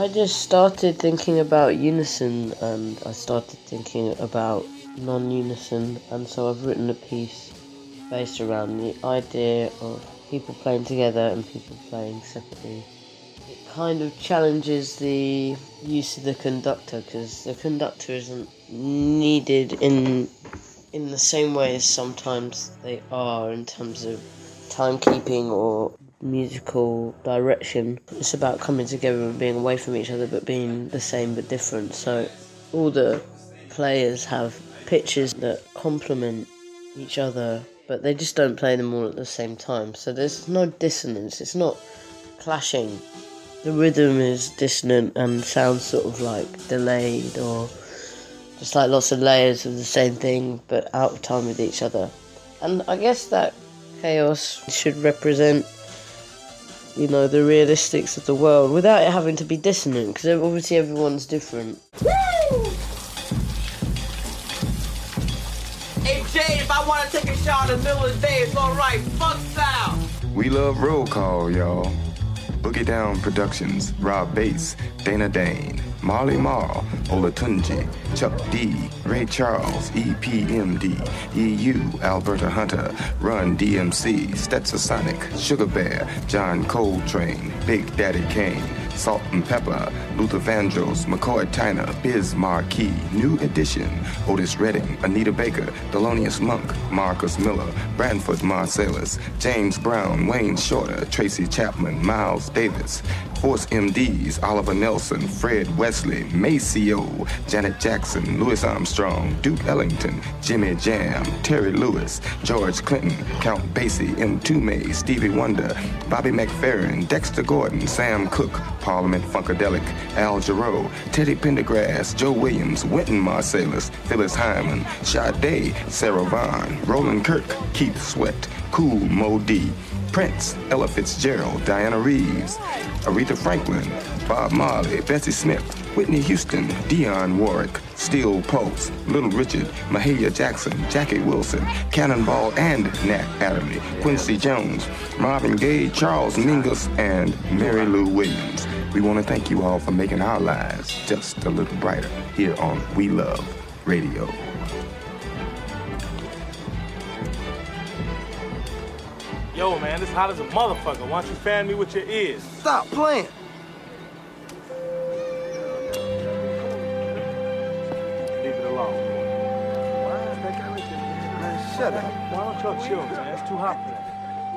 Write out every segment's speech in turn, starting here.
I just started thinking about unison and I started thinking about non-unison, and so I've written a piece based around the idea of people playing together and people playing separately. It kind of challenges the use of the conductor, because the conductor isn't needed in the same way as sometimes they are in terms of timekeeping or musical direction. It's about coming together and being away from each other but being the same but different. So all the players have pitches that complement each other, but they just don't play them all at the same time. So there's no dissonance, it's not clashing. The rhythm is dissonant and sounds sort of like delayed, or just like lots of layers of the same thing but out of time with each other. And I guess that chaos should represent, you know, the realistics of the world without it having to be dissonant, because obviously everyone's different. Hey Jay, if I want to take a shower in the middle of the day, it's alright. Fuck sound. We love Roll Call, y'all. Boogie Down Productions, Rob Bass, Dana Dane, Marley Marl, Olatunji, Chuck D, Ray Charles, EPMD, EU, Alberta Hunter, Run DMC, Stetson Sonic, Sugar Bear, John Coltrane, Big Daddy Kane, Salt and Pepper, Luther Vandross, McCoy Tyner, Biz Marquis, New Edition, Otis Redding, Anita Baker, Thelonious Monk, Marcus Miller, Branford Marsalis, James Brown, Wayne Shorter, Tracy Chapman, Miles Davis, Force MDs, Oliver Nelson, Fred Wesley, Maceo, Janet Jackson, Louis Armstrong, Duke Ellington, Jimmy Jam, Terry Lewis, George Clinton, Count Basie, Mtume, Stevie Wonder, Bobby McFerrin, Dexter Gordon, Sam Cooke, Parliament Funkadelic, Al Jarreau, Teddy Pendergrass, Joe Williams, Wynton Marsalis, Phyllis Hyman, Sade, Sarah Vaughan, Roland Kirk, Keith Sweat, Cool Mo D, Prince, Ella Fitzgerald, Diana Reeves, Aretha Franklin, Bob Marley, Bessie Smith, Whitney Houston, Dionne Warwick, Steel Pulse, Little Richard, Mahalia Jackson, Jackie Wilson, Cannonball and Nat Adderley, Quincy Jones, Marvin Gaye, Charles Mingus, and Mary Lou Williams. We want to thank you all for making our lives just a little brighter here on We Love Radio. Yo, man, this hot as a motherfucker. Why don't you fan me with your ears? Stop playing. Leave it alone. Man, shut up. Why don't y'all chill, man? It's too hot for that.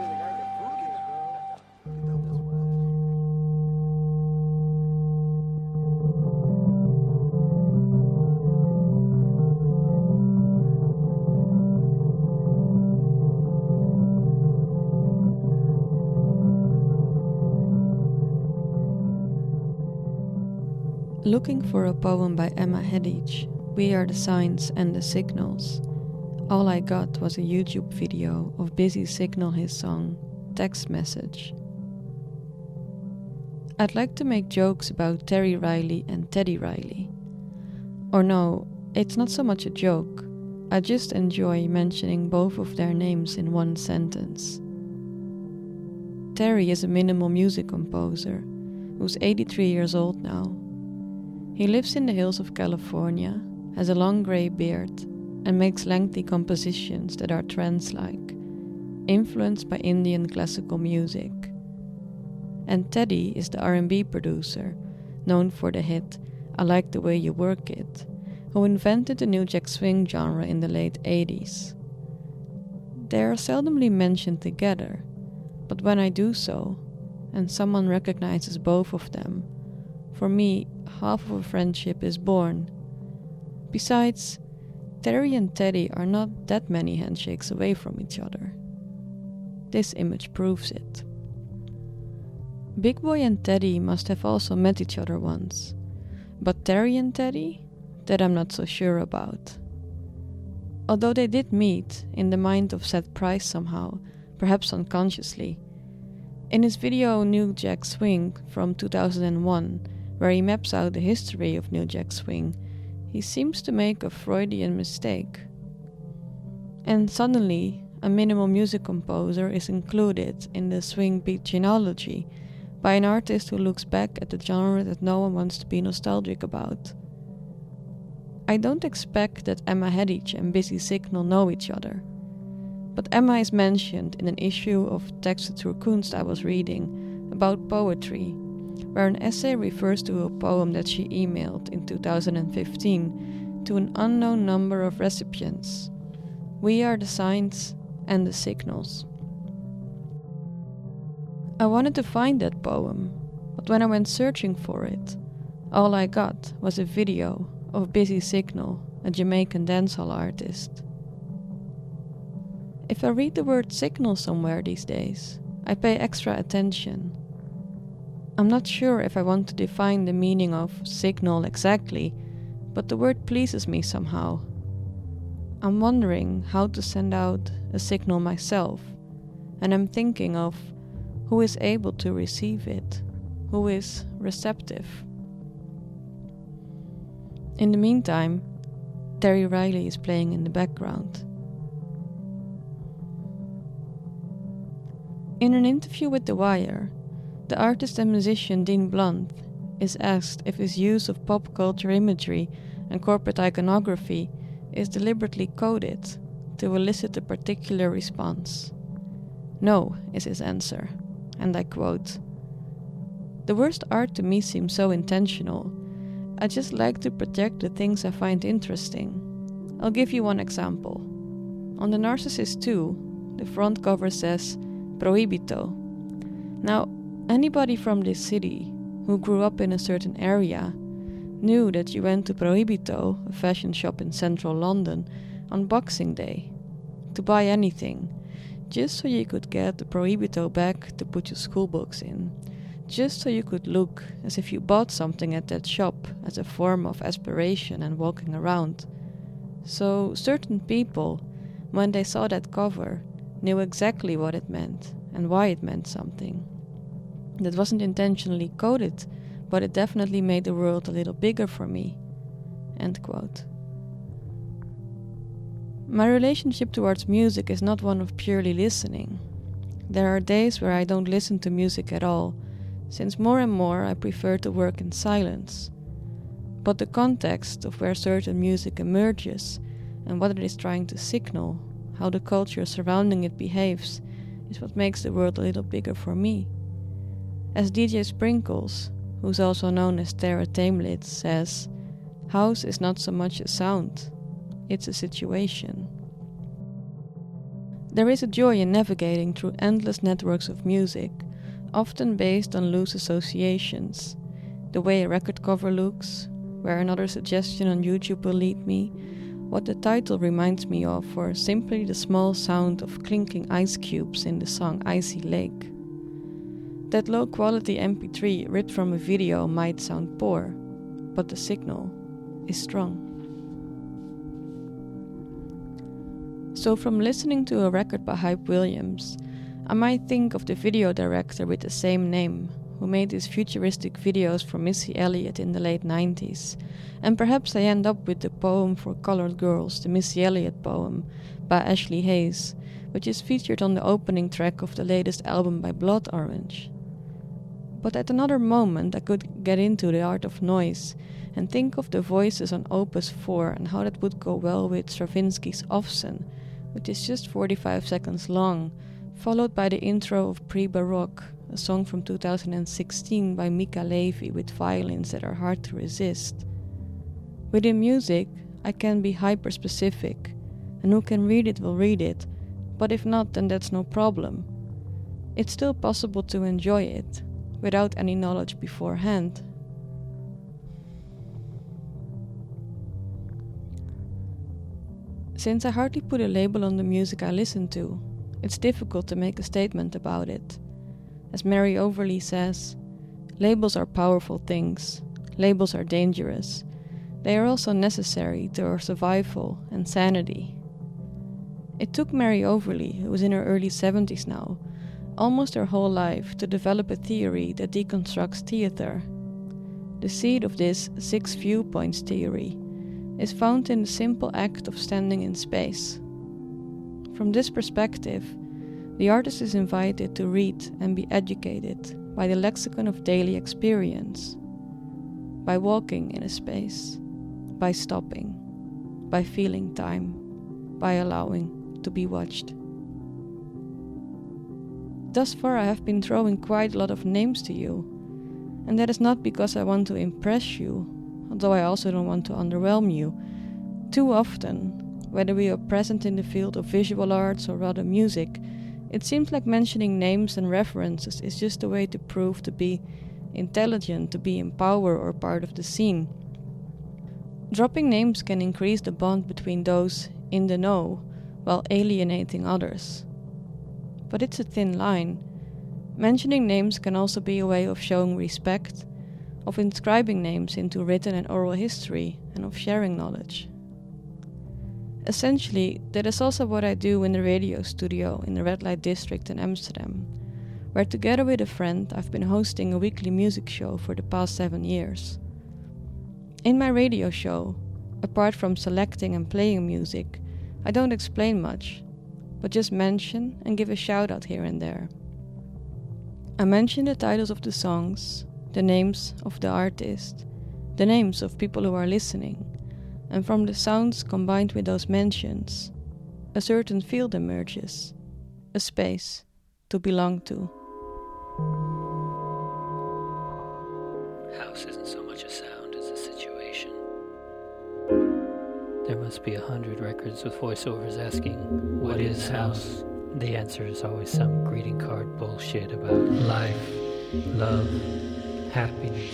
Looking for a poem by Emma Hedige, We Are the Signs and the Signals. All I got was a YouTube video of Busy Signal his song, Text Message. I'd like to make jokes about Terry Riley and Teddy Riley. Or no, it's not so much a joke. I just enjoy mentioning both of their names in one sentence. Terry is a minimal music composer who's 83 years old now. He lives in the hills of California, has a long grey beard, and makes lengthy compositions that are trance-like, influenced by Indian classical music. And Teddy is the R&B producer, known for the hit I Like the Way You Work It, who invented the New Jack Swing genre in the late 80s. They are seldomly mentioned together, but when I do so, and someone recognizes both of them, for me, half of a friendship is born. Besides, Terry and Teddy are not that many handshakes away from each other. This image proves it. Big Boy and Teddy must have also met each other once, but Terry and Teddy? That I'm not so sure about. Although they did meet in the mind of Seth Price somehow, perhaps unconsciously. In his video New Jack Swing from 2001, where he maps out the history of New Jack Swing, he seems to make a Freudian mistake. And suddenly, a minimal music composer is included in the swing beat genealogy, by an artist who looks back at the genre that no one wants to be nostalgic about. I don't expect that Emma Hedich and Busy Signal know each other, but Emma is mentioned in an issue of Texte zur Kunst I was reading about poetry, where an essay refers to a poem that she emailed in 2015 to an unknown number of recipients. We are the signs and the signals. I wanted to find that poem, but when I went searching for it, all I got was a video of Busy Signal, a Jamaican dancehall artist. If I read the word signal somewhere these days, I pay extra attention. I'm not sure if I want to define the meaning of signal exactly, but the word pleases me somehow. I'm wondering how to send out a signal myself, and I'm thinking of who is able to receive it, who is receptive. In the meantime, Terry Riley is playing in the background. In an interview with The Wire, the artist and musician Dean Blunt is asked if his use of pop culture imagery and corporate iconography is deliberately coded to elicit a particular response. No, is his answer, and I quote, "The worst art to me seems so intentional. I just like to project the things I find interesting. I'll give you one example. On The Narcissist 2, the front cover says Prohibito. Now, anybody from this city who grew up in a certain area knew that you went to Prohibito, a fashion shop in central London, on Boxing Day to buy anything, just so you could get the Prohibito bag to put your school books in, just so you could look as if you bought something at that shop as a form of aspiration and walking around. So certain people, when they saw that cover, knew exactly what it meant and why it meant something. That wasn't intentionally coded, but it definitely made the world a little bigger for me." End quote. My relationship towards music is not one of purely listening. There are days where I don't listen to music at all, since more and more I prefer to work in silence. But the context of where certain music emerges and what it is trying to signal, how the culture surrounding it behaves, is what makes the world a little bigger for me. As DJ Sprinkles, who's also known as Tara Tamelitz, says, house is not so much a sound, it's a situation. There is a joy in navigating through endless networks of music, often based on loose associations, the way a record cover looks, where another suggestion on YouTube will lead me, what the title reminds me of, or simply the small sound of clinking ice cubes in the song Icy Lake. That low-quality MP3 ripped from a video might sound poor, but the signal is strong. So from listening to a record by Hype Williams, I might think of the video director with the same name, who made these futuristic videos for Missy Elliott in the late 90s, and perhaps I end up with the poem for colored girls, the Missy Elliott poem, by Ashley Hayes, which is featured on the opening track of the latest album by Blood Orange. But at another moment I could get into the art of noise and think of the voices on Opus 4 and how that would go well with Stravinsky's Ofsen, which is just 45 seconds long, followed by the intro of Pre-Baroque, a song from 2016 by Mika Levy with violins that are hard to resist. Within music, I can be hyper-specific, and who can read it will read it, but if not, then that's no problem. It's still possible to enjoy it, without any knowledge beforehand. Since I hardly put a label on the music I listen to, it's difficult to make a statement about it. As Mary Overly says, labels are powerful things, labels are dangerous. They are also necessary to our survival and sanity. It took Mary Overly, who is in her early 70s now, almost her whole life to develop a theory that deconstructs theater. The seed of this 6 viewpoints theory is found in the simple act of standing in space. From this perspective, the artist is invited to read and be educated by the lexicon of daily experience, by walking in a space, by stopping, by feeling time, by allowing to be watched. Thus far I have been throwing quite a lot of names to you, and that is not because I want to impress you, although I also don't want to underwhelm you. Too often, whether we are present in the field of visual arts or rather music, it seems like mentioning names and references is just a way to prove to be intelligent, to be in power or part of the scene. Dropping names can increase the bond between those in the know, while alienating others. But it's a thin line. Mentioning names can also be a way of showing respect, of inscribing names into written and oral history, and of sharing knowledge. Essentially, that is also what I do in the radio studio in the Red Light District in Amsterdam, where together with a friend I've been hosting a weekly music show for the past 7 years. In my radio show, apart from selecting and playing music, I don't explain much, but just mention and give a shout out here and there. I mention the titles of the songs, the names of the artist, the names of people who are listening, and from the sounds combined with those mentions, a certain field emerges, a space to belong to. House isn't so much a sound as a situation. There must be 100 records with voiceovers asking, what is house? The answer is always some greeting card bullshit about life, love, happiness.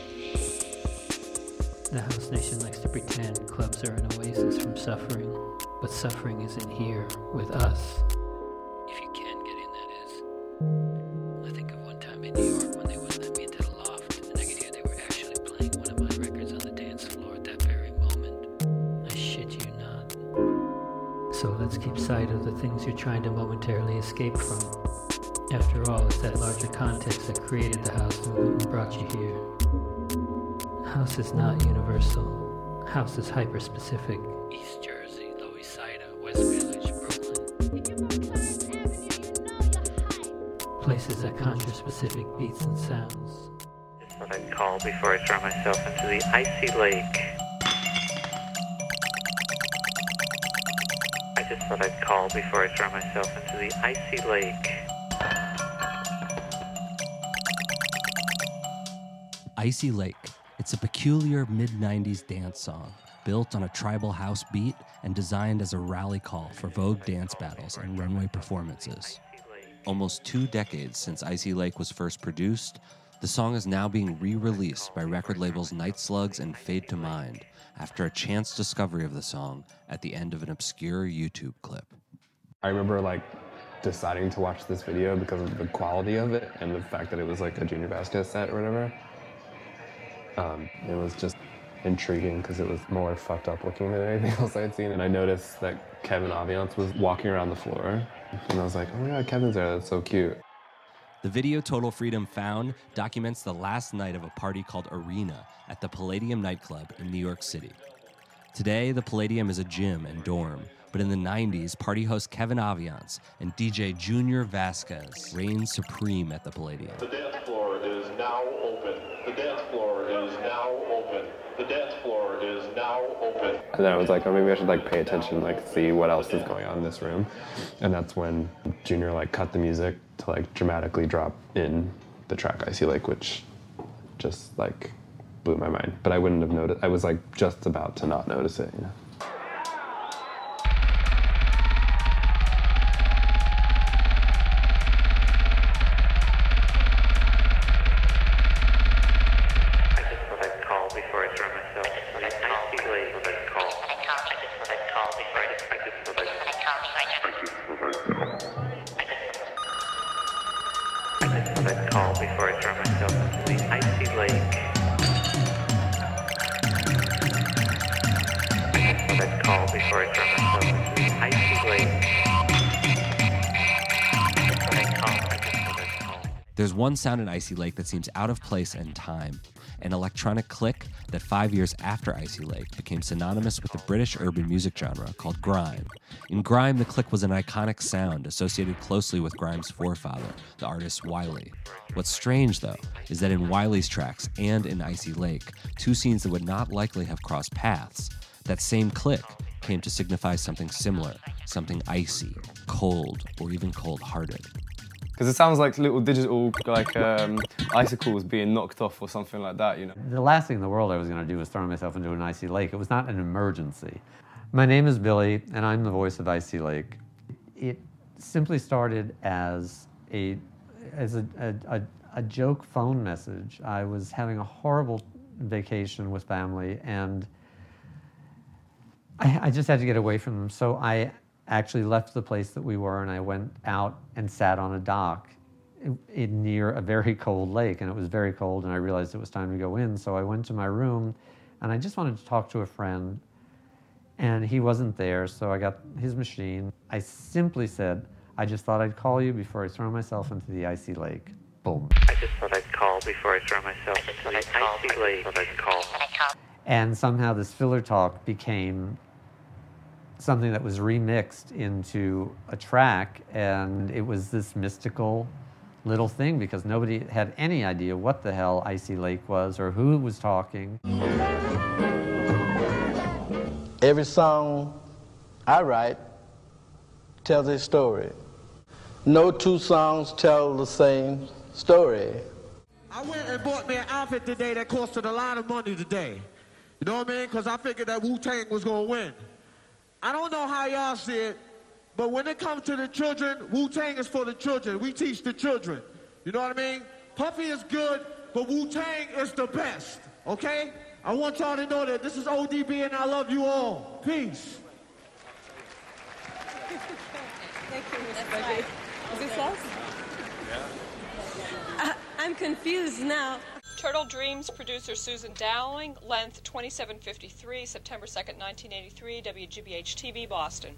The house nation likes to pretend clubs are an oasis from suffering, but suffering isn't here with us. If you can get in, that is. I think of one time in New York when they wouldn't let me into the loft, and I could hear they were actually playing one of my records on the dance floor at that very moment. I shit you not. So let's keep sight of the things you're trying to momentarily escape from. After all, it's that larger context that created the house movement and brought you here. House is not universal. House is hyper-specific. East Jersey, Lower East Side, West Village, Brooklyn. Places that conjure specific beats and sounds. That's what I'd call before I throw myself into the icy lake. I just thought I'd call before I throw myself into the icy lake. Icy Lake. It's a peculiar mid-90s dance song, built on a tribal house beat and designed as a rally call for Vogue dance battles and runway performances. Almost 2 decades since Icy Lake was first produced, the song is now being re-released by record labels Night Slugs and Fade to Mind after a chance discovery of the song at the end of an obscure YouTube clip. I remember deciding to watch this video because of the quality of it and the fact that it was like a Junior Vasquez set or whatever. It was just intriguing because it was more fucked up looking than anything else I had seen. And I noticed that Kevin Aviance was walking around the floor. And I was like, oh my God, Kevin's there, that's so cute. The video Total Freedom found documents the last night of a party called Arena at the Palladium nightclub in New York City. Today, the Palladium is a gym and dorm, but in the 90s, party host Kevin Aviance and DJ Junior Vasquez reigned supreme at the Palladium. The dance floor is now open. The dance floor is now open. The dance floor is now open. And then I was like, oh, maybe I should pay attention, see what else is going on in this room. And that's when Junior cut the music to dramatically drop in the track Icy Lake, which just blew my mind. But I wouldn't have noticed. I was just about to not notice it, There's one sound in Icy Lake that seems out of place and time, an electronic clique that 5 years after Icy Lake became synonymous with the British urban music genre called grime. In grime, the clique was an iconic sound associated closely with grime's forefather, the artist Wiley. What's strange, though, is that in Wiley's tracks and in Icy Lake, two scenes that would not likely have crossed paths, that same clique came to signify something similar, something icy, cold, or even cold-hearted. Because it sounds like little digital, icicles being knocked off or something like that, you know. The last thing in the world I was going to do was throw myself into an icy lake. It was not an emergency. My name is Billy, and I'm the voice of Icy Lake. It simply started as a joke phone message. I was having a horrible vacation with family, and I just had to get away from them. So I actually left the place that we were, and I went out and sat on a dock near a very cold lake, and it was very cold, and I realized it was time to go in. So I went to my room, and I just wanted to talk to a friend, and he wasn't there, so I got his machine. I simply said, I just thought I'd call you before I throw myself into the icy lake. Boom. I just thought I'd call before I throw myself into the icy lake. And somehow this filler talk became something that was remixed into a track, and it was this mystical little thing because nobody had any idea what the hell Icy Lake was or who was talking. Every song I write tells a story. No two songs tell the same story. I went and bought me an outfit today that costed a lot of money today. You know what I mean? Because I figured that Wu-Tang was going to win. I don't know how y'all see it, but when it comes to the children, Wu-Tang is for the children. We teach the children. You know what I mean? Puffy is good, but Wu-Tang is the best, okay? I want y'all to know that this is ODB and I love you all. Peace. Thank you, Mr. Bucky. Is this us? Yeah. I'm confused now. Turtle Dreams, producer Susan Dowling, length 2753, September 2nd, 1983, WGBH-TV, Boston.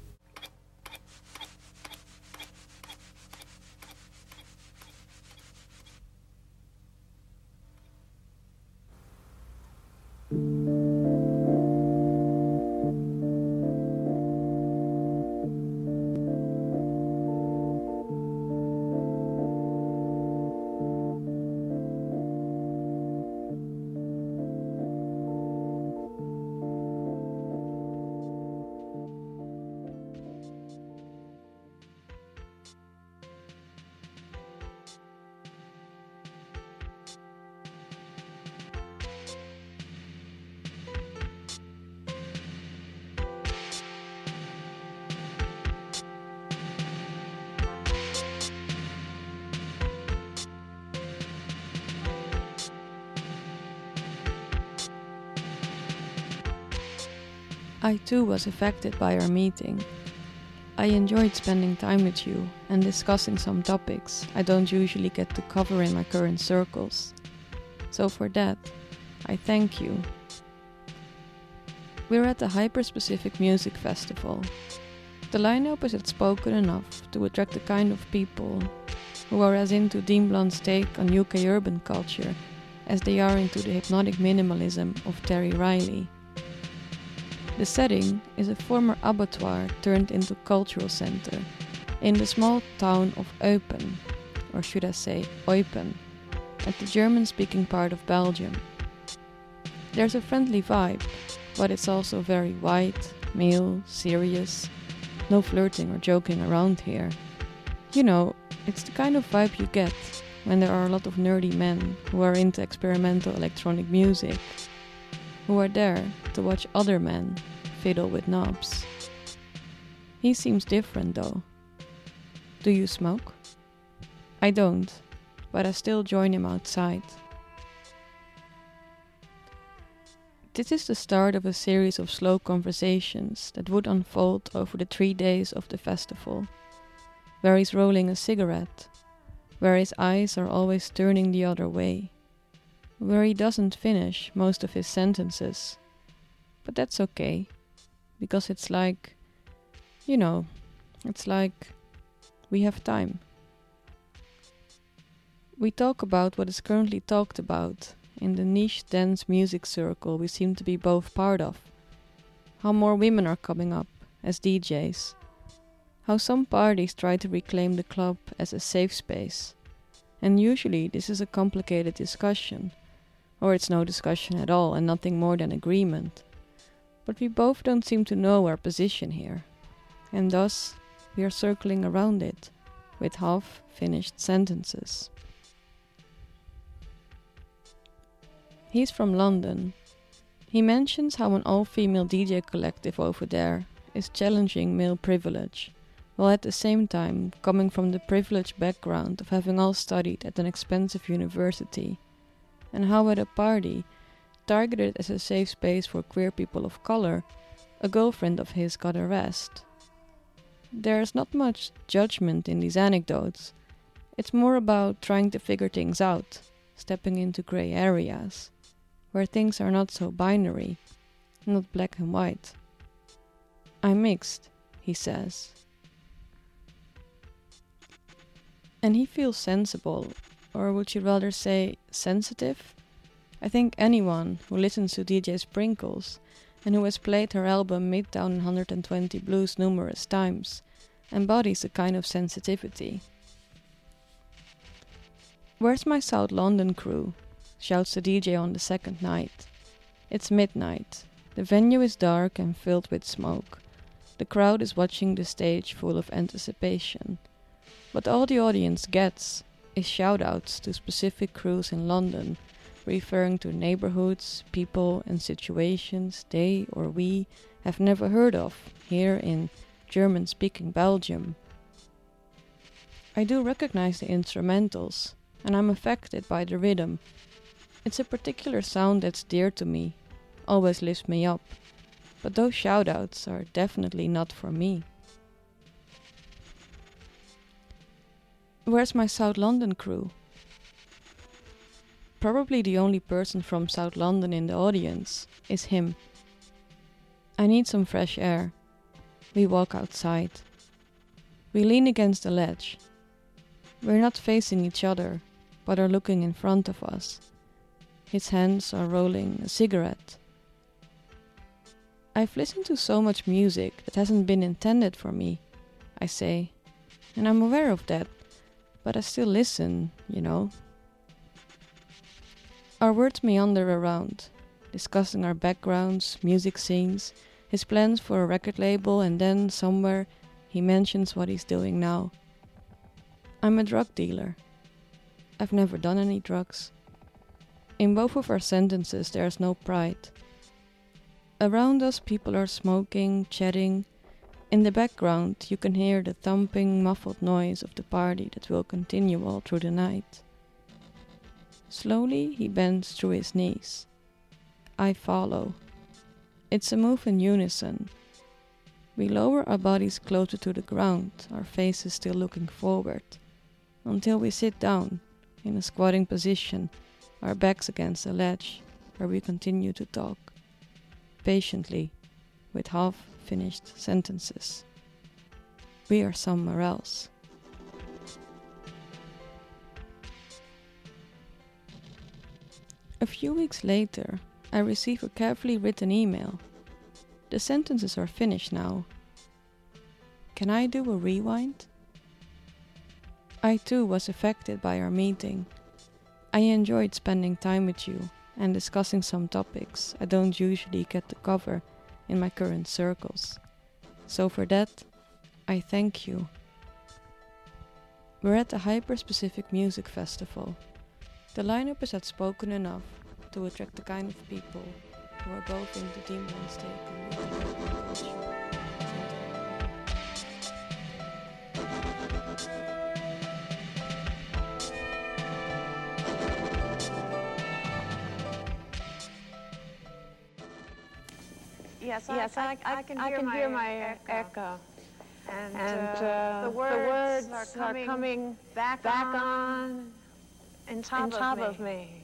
I too was affected by our meeting. I enjoyed spending time with you and discussing some topics I don't usually get to cover in my current circles. So for that, I thank you. We're at the Hyperspecific Music Festival. The lineup is outspoken enough to attract the kind of people who are as into Dean Blunt's take on UK urban culture as they are into the hypnotic minimalism of Terry Riley. The setting is a former abattoir turned into cultural center in the small town of Eupen, or should I say Eupen, at the German-speaking part of Belgium. There's a friendly vibe, but it's also very white, male, serious, no flirting or joking around here. You know, it's the kind of vibe you get when there are a lot of nerdy men who are into experimental electronic music, who are there to watch other men fiddle with knobs. He seems different though. Do you smoke? I don't, but I still join him outside. This is the start of a series of slow conversations that would unfold over the 3 days of the festival, where he's rolling a cigarette, where his eyes are always turning the other way, where he doesn't finish most of his sentences. But that's okay, because it's like, you know, it's like we have time. We talk about what is currently talked about in the niche dance music circle we seem to be both part of. How more women are coming up as DJs. How some parties try to reclaim the club as a safe space. And usually this is a complicated discussion, or it's no discussion at all and nothing more than agreement. But we both don't seem to know our position here, and thus we are circling around it with half-finished sentences. He's from London. He mentions how an all-female DJ collective over there is challenging male privilege, while at the same time coming from the privileged background of having all studied at an expensive university, and how at a party, targeted as a safe space for queer people of color, a girlfriend of his got arrested. There is not much judgment in these anecdotes. It's more about trying to figure things out, stepping into grey areas, where things are not so binary, not black and white. I'm mixed, he says. And he feels sensible, or would you rather say sensitive? I think anyone who listens to DJ Sprinkles and who has played her album Midtown 120 Blues numerous times embodies a kind of sensitivity. "Where's my South London crew?" shouts the DJ on the second night. It's midnight. The venue is dark and filled with smoke. The crowd is watching the stage full of anticipation. What all the audience gets is shout-outs to specific crews in London, referring to neighborhoods, people and situations they or we have never heard of here in German-speaking Belgium. I do recognize the instrumentals, and I'm affected by the rhythm. It's a particular sound that's dear to me, always lifts me up, but those shout-outs are definitely not for me. Where's my South London crew? Probably the only person from South London in the audience is him. I need some fresh air. We walk outside. We lean against the ledge. We're not facing each other, but are looking in front of us. His hands are rolling a cigarette. I've listened to so much music that hasn't been intended for me, I say, and I'm aware of that, but I still listen, you know. Our words meander around, discussing our backgrounds, music scenes, his plans for a record label, and then somewhere he mentions what he's doing now. I'm a drug dealer. I've never done any drugs. In both of our sentences there's no pride. Around us people are smoking, chatting. In the background you can hear the thumping, muffled noise of the party that will continue all through the night. Slowly he bends through his knees. I follow. It's a move in unison. We lower our bodies closer to the ground, our faces still looking forward, until we sit down in a squatting position, our backs against the ledge, where we continue to talk, patiently, with half-finished sentences. We are somewhere else. A few weeks later, I receive a carefully written email. The sentences are finished now. Can I do a rewind? I too was affected by our meeting. I enjoyed spending time with you and discussing some topics I don't usually get to cover in my current circles. So for that, I thank you. We're at the Hyper-Specific Music Festival. The lineup is outspoken enough to attract the kind of people who are both into demonistic and culture. Yes, I can hear my echo. And the words are coming back on in top of me.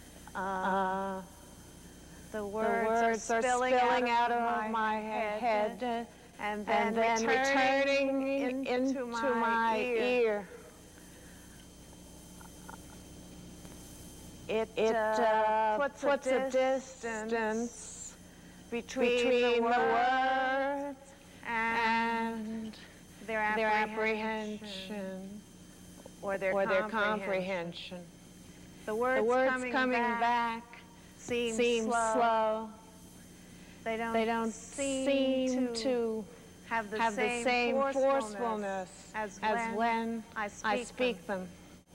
The words are spilling out of my head and then returning into my ear. It puts a distance between the words and their apprehension or their comprehension. The words coming back seem slow. They don't seem to have the same forcefulness as when I speak them.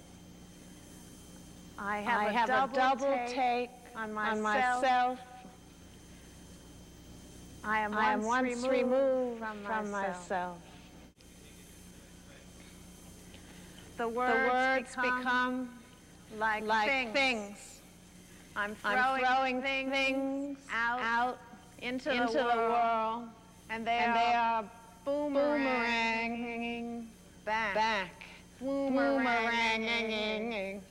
I have a double take on myself. I am once removed from myself. The words become like things. I'm throwing things out into the world, and they are boomeranging back. Boomeranging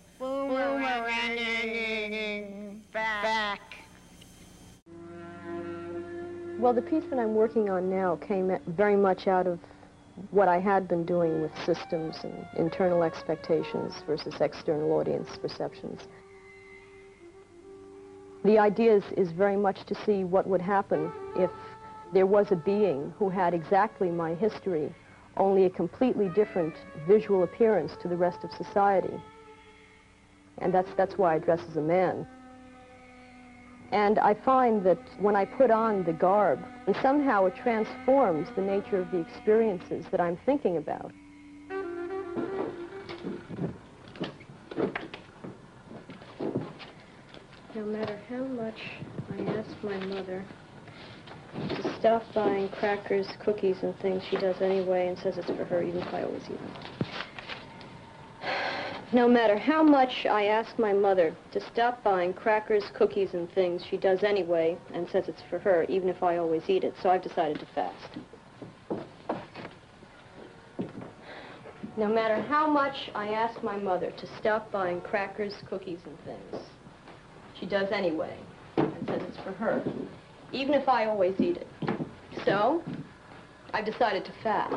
back. Well, the piece that I'm working on now came very much out of what I had been doing with systems and internal expectations versus external audience perceptions. The idea is very much to see what would happen if there was a being who had exactly my history, only a completely different visual appearance to the rest of society. And that's why I dress as a man. And I find that when I put on the garb, and somehow it transforms the nature of the experiences that I'm thinking about. No matter how much I ask my mother to stop buying crackers, cookies, and things, she does anyway and says it's for her, even if I always eat them. No matter how much I ask my mother to stop buying crackers, cookies, and things, she does anyway and says it's for her, even if I always eat it. So I've decided to fast. No matter how much I ask my mother to stop buying crackers, cookies, and things, she does anyway and says it's for her, even if I always eat it. So I've decided to fast.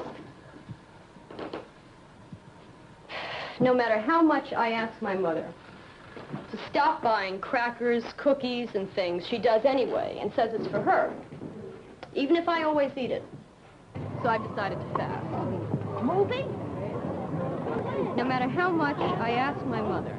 No matter how much I ask my mother to stop buying crackers, cookies, and things, she does anyway and says it's for her, even if I always eat it. So I've decided to fast. Moving? No matter how much I ask my mother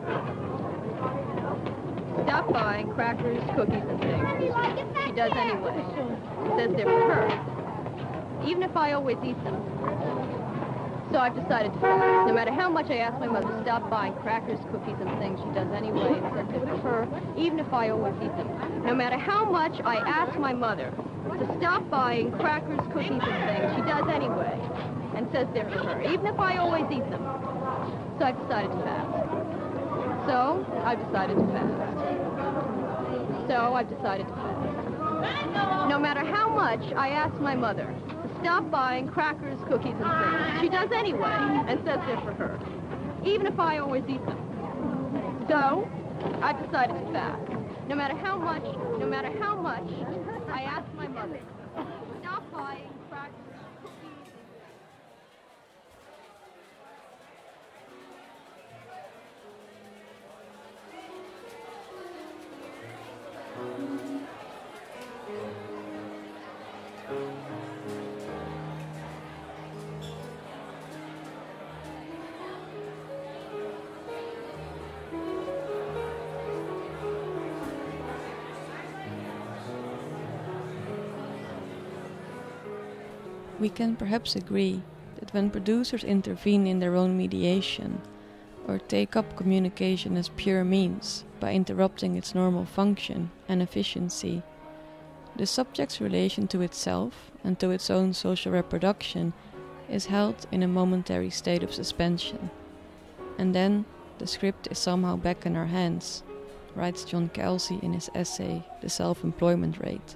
to stop buying crackers, cookies, and things, she does anyway and says they're for her, even if I always eat them. So I've decided to fast. No matter how much I ask my mother to stop buying crackers, cookies, and things, she does anyway and says they're for her, even if I always eat them. No matter how much I ask my mother to stop buying crackers, cookies, and things, she does anyway and says they're for her, even if I always eat them. So I've decided to fast. So I've decided to fast. So I've decided to fast. No matter how much I ask my mother stop buying crackers, cookies, and things, she does anyway and says they're for her, even if I always eat them. So I've decided to fast. No matter how much I ask my mother stop buying crackers, cookies. We can perhaps agree that when producers intervene in their own mediation, or take up communication as pure means by interrupting its normal function and efficiency, the subject's relation to itself and to its own social reproduction is held in a momentary state of suspension. And then the script is somehow back in our hands, writes John Kelsey in his essay The Self-Employment Rate.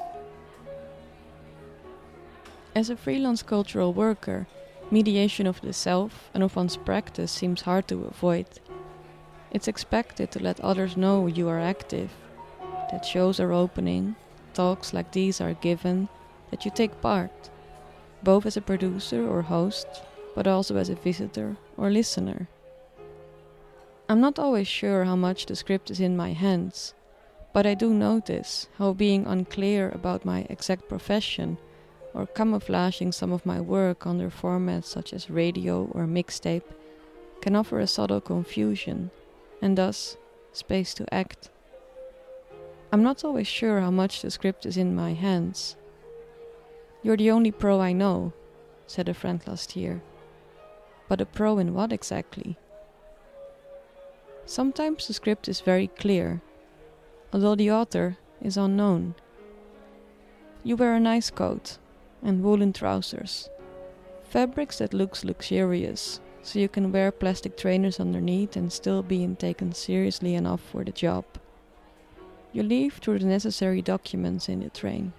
As a freelance cultural worker, mediation of the self and of one's practice seems hard to avoid. It's expected to let others know you are active, that shows are opening, talks like these are given, that you take part, both as a producer or host, but also as a visitor or listener. I'm not always sure how much the script is in my hands, but I do notice how being unclear about my exact profession or camouflaging some of my work under formats such as radio or mixtape can offer a subtle confusion and thus space to act. I'm not always sure how much the script is in my hands. "You're the only pro I know," said a friend last year. But a pro in what exactly? Sometimes the script is very clear, although the author is unknown. You wear a nice coat and woolen trousers, fabrics that looks luxurious, so you can wear plastic trainers underneath and still being taken seriously enough for the job. You leave through the necessary documents in the train.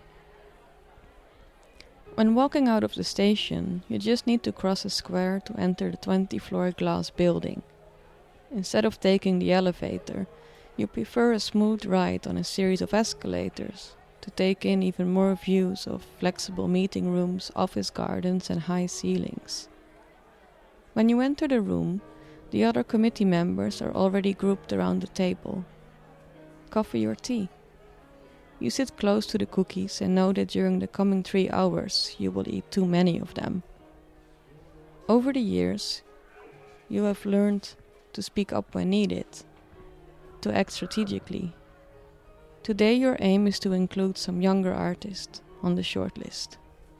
When walking out of the station, you just need to cross a square to enter the 20-floor glass building. Instead of taking the elevator, you prefer a smooth ride on a series of escalators to take in even more views of flexible meeting rooms, office gardens, and high ceilings. When you enter the room, the other committee members are already grouped around the table. Coffee or tea? You sit close to the cookies and know that during the coming 3 hours you will eat too many of them. Over the years, you have learned to speak up when needed, to act strategically. Today your aim is to include some younger artists on the shortlist.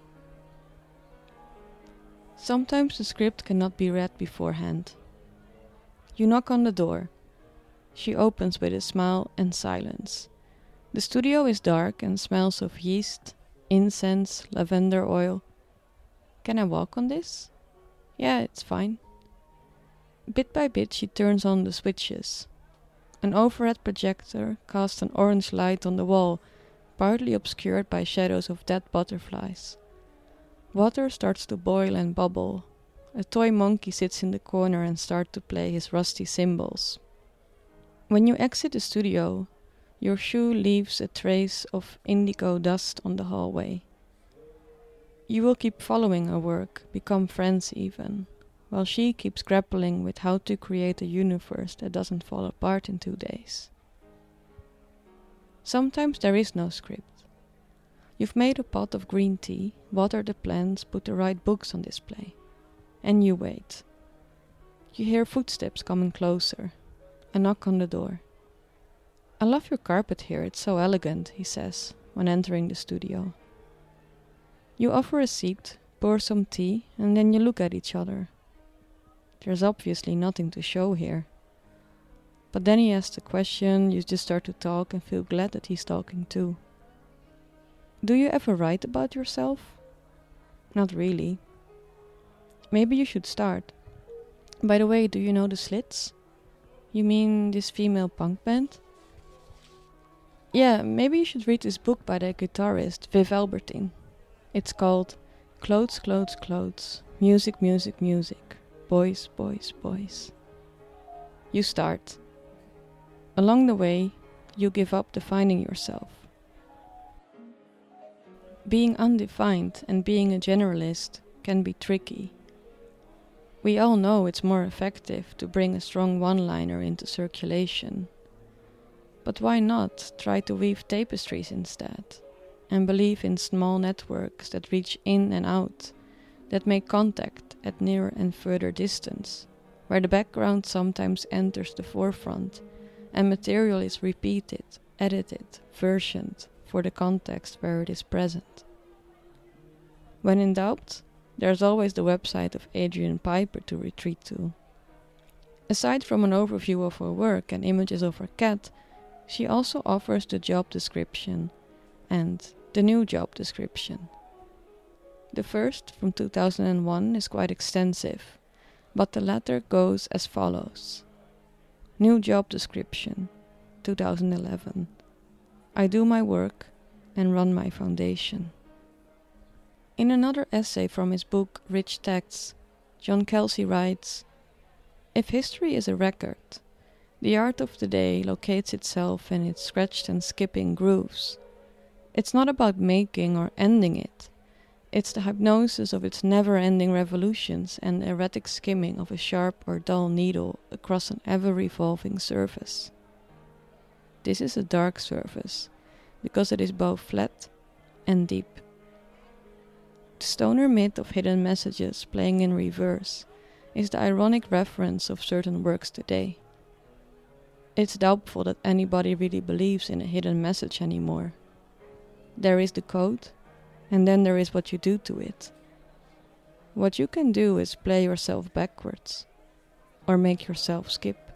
Sometimes the script cannot be read beforehand. You knock on the door. She opens with a smile and silence. The studio is dark and smells of yeast, incense, lavender oil. "Can I walk on this?" "Yeah, it's fine." Bit by bit she turns on the switches. An overhead projector casts an orange light on the wall, partly obscured by shadows of dead butterflies. Water starts to boil and bubble. A toy monkey sits in the corner and starts to play his rusty cymbals. When you exit the studio, your shoe leaves a trace of indigo dust on the hallway. You will keep following her work, become friends even, while she keeps grappling with how to create a universe that doesn't fall apart in 2 days. Sometimes there is no script. You've made a pot of green tea, watered the plants, put the right books on display, and you wait. You hear footsteps coming closer, a knock on the door. "I love your carpet here, it's so elegant," he says when entering the studio. You offer a seat, pour some tea, and then you look at each other. There's obviously nothing to show here. But then he asks a question, you just start to talk and feel glad that he's talking too. "Do you ever write about yourself?" "Not really." "Maybe you should start. By the way, do you know the Slits?" "You mean this female punk band?" "Yeah, maybe you should read this book by the guitarist Viv Albertine. It's called Clothes, Clothes, Clothes, Music, Music, Music, Boys, Boys, Boys." You start. Along the way, you give up defining yourself. Being undefined and being a generalist can be tricky. We all know it's more effective to bring a strong one-liner into circulation. But why not try to weave tapestries instead, and believe in small networks that reach in and out, that make contact at near and further distance, where the background sometimes enters the forefront, and material is repeated, edited, versioned for the context where it is present. When in doubt, there's always the website of Adrian Piper to retreat to. Aside from an overview of her work and images of her cat, she also offers the job description and the new job description. The first, from 2001, is quite extensive, but the latter goes as follows. New job description, 2011. I do my work and run my foundation. In another essay from his book Rich Texts, John Kelsey writes, "If history is a record, the art of the day locates itself in its scratched and skipping grooves. It's not about making or ending it. It's the hypnosis of its never-ending revolutions and the erratic skimming of a sharp or dull needle across an ever-revolving surface. This is a dark surface, because it is both flat and deep. The stoner myth of hidden messages playing in reverse is the ironic reference of certain works today. It's doubtful that anybody really believes in a hidden message anymore. There is the code, and then there is what you do to it. What you can do is play yourself backwards, or make yourself skip.